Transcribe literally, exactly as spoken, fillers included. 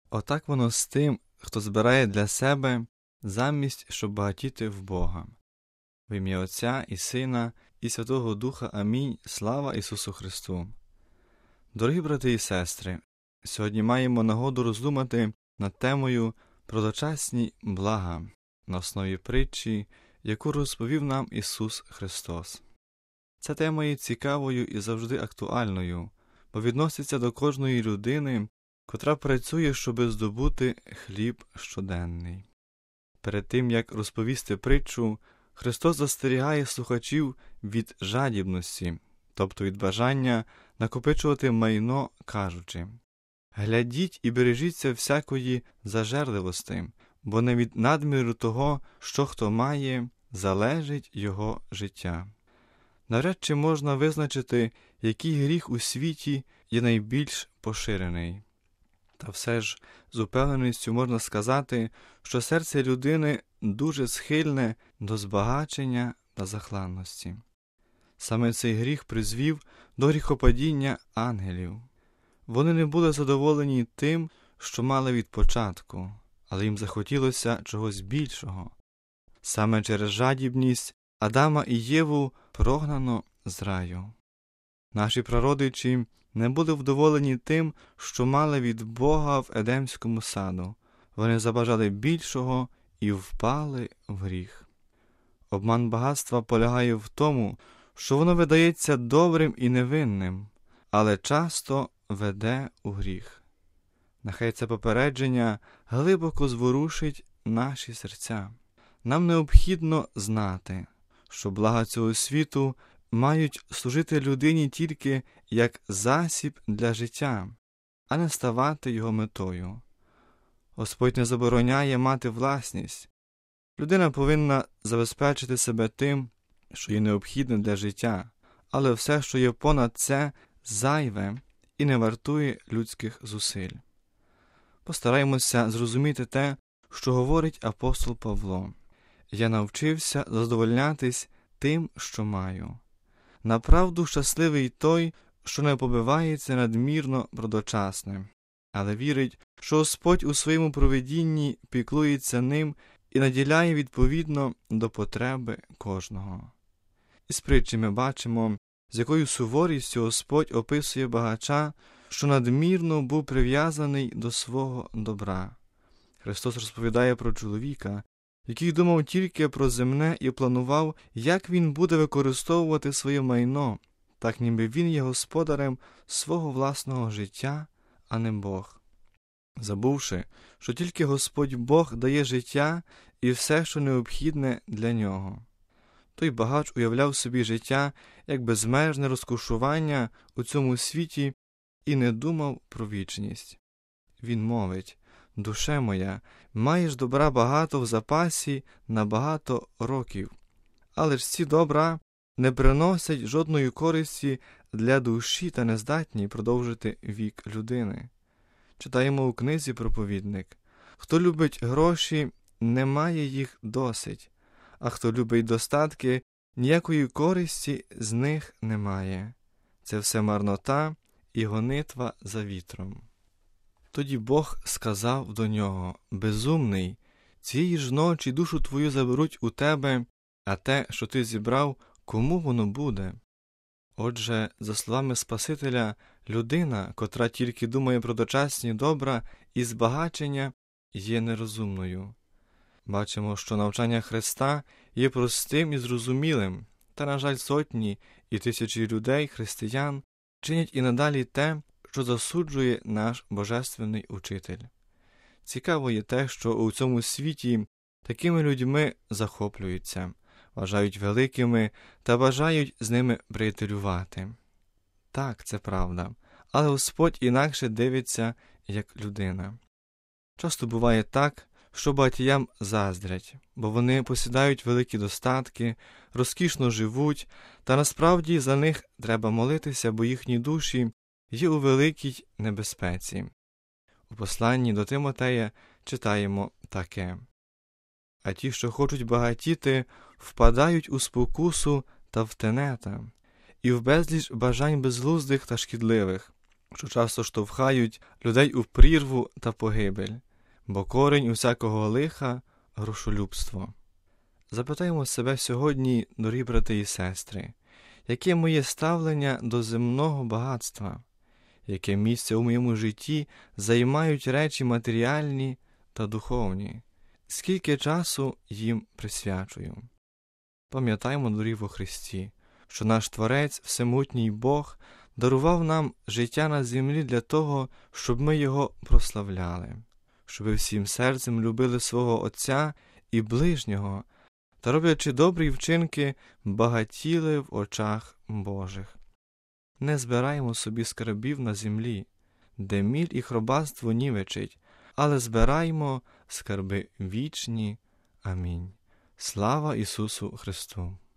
Отак воно з тим, хто збирає для себе, замість, щоб багатіти в Бога. В ім'я Отця і Сина, і Святого Духа. Амінь. Слава Ісусу Христу! Дорогі брати і сестри, сьогодні маємо нагоду роздумати над темою про дочасні блага на основі притчі, яку розповів нам Ісус Христос. Ця тема є цікавою і завжди актуальною, бо відноситься до кожної людини, котра працює, щоби здобути хліб щоденний. Перед тим, як розповісти притчу, Христос застерігає слухачів від жадібності, тобто від бажання накопичувати майно, кажучи: «Глядіть і бережіться всякої зажерливості, бо не від надміру того, що хто має, залежить його життя». Навряд чи можна визначити, який гріх у світі є найбільш поширений. Та все ж з упевненістю можна сказати, що серце людини дуже схильне до збагачення та захланності. Саме цей гріх призвів до гріхопадіння ангелів. Вони не були задоволені тим, що мали від початку, але їм захотілося чогось більшого. Саме через жадібність Адама і Єву прогнано з раю. Наші прародичі не були вдоволені тим, що мали від Бога в Едемському саду. Вони забажали більшого і впали в гріх. Обман багатства полягає в тому, що воно видається добрим і невинним, але часто веде у гріх. Нехай це попередження глибоко зворушить наші серця. Нам необхідно знати, що блага цього світу мають служити людині тільки як засіб для життя, а не ставати його метою. Господь не забороняє мати власність. Людина повинна забезпечити себе тим, що є необхідне для життя, але все, що є понад це, зайве і не вартує людських зусиль. Постараємося зрозуміти те, що говорить апостол Павло: «Я навчився задовольнятись тим, що маю». Направду щасливий той, що не побивається надмірно про дочасне, але вірить, що Господь у своєму провидінні піклується ним і наділяє відповідно до потреби кожного. Із притчі ми бачимо, з якою суворістю Господь описує багача, що надмірно був прив'язаний до свого добра. Христос розповідає про чоловіка, який думав тільки про земне і планував, як він буде використовувати своє майно, так ніби він є господарем свого власного життя, а не Бог. Забувши, що тільки Господь Бог дає життя і все, що необхідне для нього. Той багач уявляв собі життя як безмежне розкошування у цьому світі і не думав про вічність. Він мовить: «Душе моя, маєш добра багато в запасі на багато років, але ж ці добра не приносять жодної користі для душі та не здатні продовжити вік людини». Читаємо у книзі «Проповідник»: «Хто любить гроші, не має їх досить, а хто любить достатки, ніякої користі з них немає. Це все марнота і гонитва за вітром». Тоді Бог сказав до нього: «Безумний, цієї ж ночі душу твою заберуть у тебе, а те, що ти зібрав, кому воно буде?» Отже, за словами Спасителя, людина, котра тільки думає про дочасні добра і збагачення, є нерозумною. Бачимо, що навчання Христа є простим і зрозумілим, та, на жаль, сотні і тисячі людей, християн, чинять і надалі те, що засуджує наш Божественний Учитель. Цікаво є те, що у цьому світі такими людьми захоплюються, вважають великими та бажають з ними приятелювати. Так, це правда, але Господь інакше дивиться, як людина. Часто буває так, що багатіям заздрять, бо вони посідають великі достатки, розкішно живуть, та насправді за них треба молитися, бо їхні душі є у великій небезпеці. У посланні до Тимотея читаємо таке: «А ті, що хочуть багатіти, впадають у спокусу та в тенета, і в безліч бажань безглуздих та шкідливих, що часто штовхають людей у прірву та погибель, бо корінь усякого лиха – грошолюбство. Запитаємо себе сьогодні, дорогі брати і сестри, яке моє ставлення до земного багатства, яке місце у моєму житті займають речі матеріальні та духовні, скільки часу їм присвячую. Пам'ятаємо, дорогі во Христі, що наш Творець, всемогутній Бог, дарував нам життя на землі для того, щоб ми Його прославляли, щоб ви всім серцем любили свого Отця і ближнього, та, роблячи добрі вчинки, багатіли в очах Божих. Не збираємо собі скарбів на землі, де міль і хробатство нівечить, але збираємо скарби вічні. Амінь. Слава Ісусу Христу!